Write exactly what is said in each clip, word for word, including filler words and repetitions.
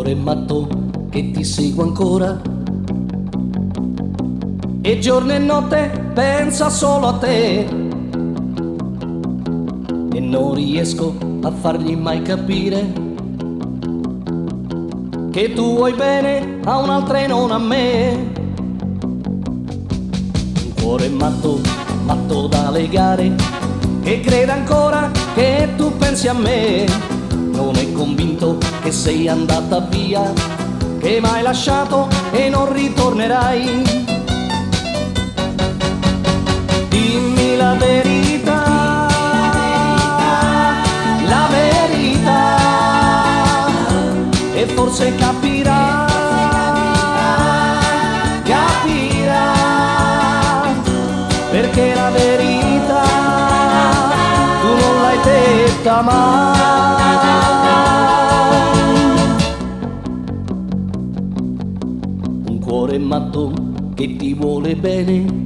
cuore matto che ti segue ancora e giorno e notte pensa solo a te e non riesco a fargli mai capire che tu vuoi bene a un'altra e non a me. Un cuore matto, matto da legare, che crede ancora che tu pensi a me. Non è convinto che sei andata via, che m'hai lasciato e non ritornerai. Dimmi la verità, la verità, e forse capirà, capirà, perché la verità tu non l'hai detta mai. Un cuore matto che ti vuole bene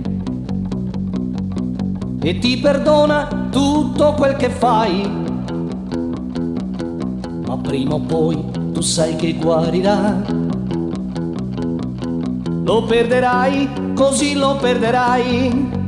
e ti perdona tutto quel che fai, ma prima o poi tu sai che guarirà. Lo perderai, così lo perderai.